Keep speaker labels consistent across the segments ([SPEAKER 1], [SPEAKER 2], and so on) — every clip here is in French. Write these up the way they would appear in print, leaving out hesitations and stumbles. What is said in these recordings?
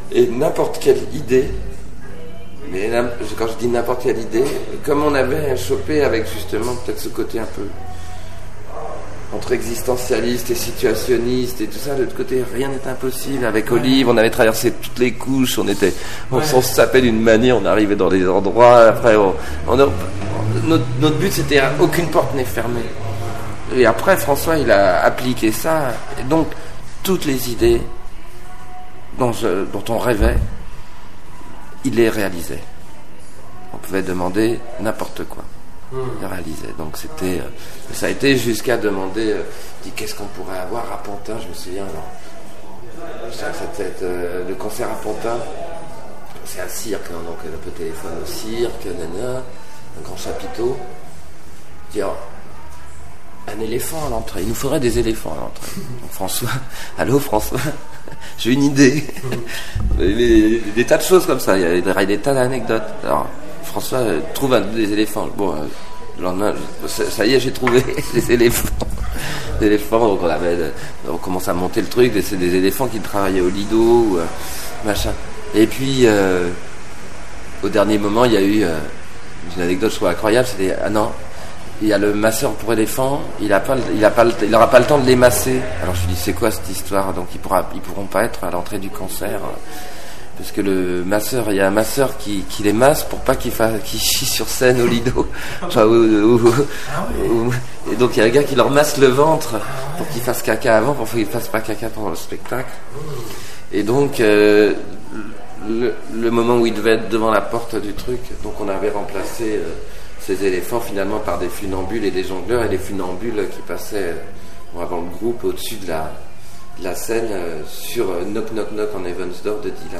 [SPEAKER 1] Et n'importe quelle idée, mais quand je dis n'importe quelle idée, comme on avait chopé avec justement peut-être ce côté un peu entre existentialiste et situationniste et tout ça, de l'autre côté rien n'est impossible. Avec Olive, on avait traversé toutes les couches, on s'en sapait d'une manière, on arrivait dans des endroits, après notre but c'était aucune porte n'est fermée. Et après François il a appliqué ça, et donc toutes les idées dont on rêvait, il les réalisait. On pouvait demander n'importe quoi. Il réalisait. Donc ça a été jusqu'à demander qu'est-ce qu'on pourrait avoir à Pantin, je me souviens. Le concert à Pantin, c'est un cirque, hein, donc un peu téléphone au cirque, un grand chapiteau. Dire un éléphant à l'entrée. Il nous faudrait des éléphants à l'entrée. Donc François, allô François, j'ai une idée. Des tas de choses comme ça. Il y a des tas d'anecdotes. Alors François trouve des éléphants. Bon, le lendemain, ça y est, j'ai trouvé des éléphants. Des éléphants, donc on commence à monter le truc. C'est des éléphants qui travaillaient au Lido, machin. Et puis, au dernier moment, il y a eu une anecdote, je trouve incroyable. C'était non, il y a le masseur pour éléphants. Il n'aura pas le temps de les masser. Alors je lui dis, c'est quoi cette histoire? Donc ils pourront pas être à l'entrée du concert. Parce que il y a un masseur qui les masse pour pas qu'il chie sur scène au Lido. Et donc il y a un gars qui leur masse le ventre pour qu'ils fassent caca avant, pour qu'ils fassent pas caca pendant le spectacle. Et donc le moment où il devait être devant la porte du truc, donc on avait remplacé ces éléphants finalement par des funambules et des jongleurs, et des funambules qui passaient avant le groupe au-dessus de la scène sur Knock Knock Knock en Evansdorf de Dylan.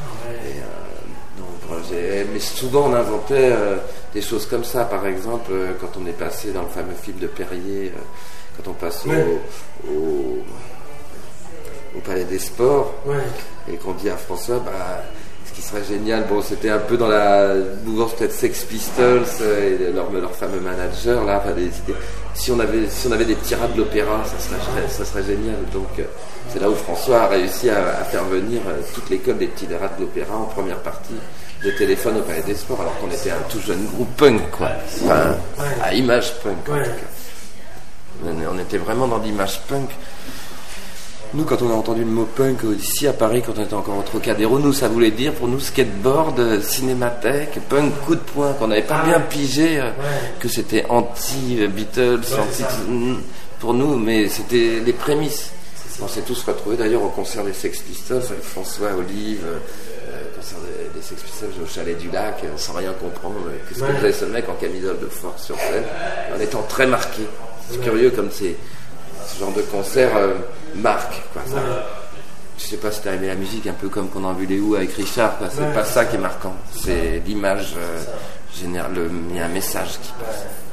[SPEAKER 1] Mais souvent on inventait des choses comme ça. Par exemple, quand on est passé dans le fameux film de Perrier, quand on passe au Palais des Sports, et qu'on dit à François, ce qui serait génial, bon, c'était un peu dans la mouvance peut-être Sex Pistols et leur fameux manager là, des idées. Si on avait des petits rats de l'opéra, ça serait génial. Donc c'est là où François a réussi à faire venir toute l'école des petits rats de l'opéra en première partie de Téléphone au Palais des Sports, alors qu'on était un tout jeune groupe punk, quoi. Enfin, à image punk, en tout cas. On était vraiment dans l'image punk. Nous, quand on a entendu le mot punk ici à Paris, quand on était encore au Trocadéro, nous, ça voulait dire pour nous skateboard, cinémathèque, punk, coup de poing, qu'on n'avait pas bien pigé, que c'était anti-Beatles, pour nous, mais c'était les prémices. On s'est tous retrouvés d'ailleurs au concert des Sex Pistols avec François, Olive, concert des Sex Pistols au Chalet du Lac, sans rien comprendre. Qu'est-ce que faisait ce mec en camisole de force sur scène, en étant très marqué. C'est curieux comme ce genre de concert marque, quoi. Ça, je sais pas si t'as aimé la musique, un peu comme qu'on a vu les Who avec Richard, quoi. C'est pas ça qui est marquant, c'est l'image générale, il y a un message qui passe.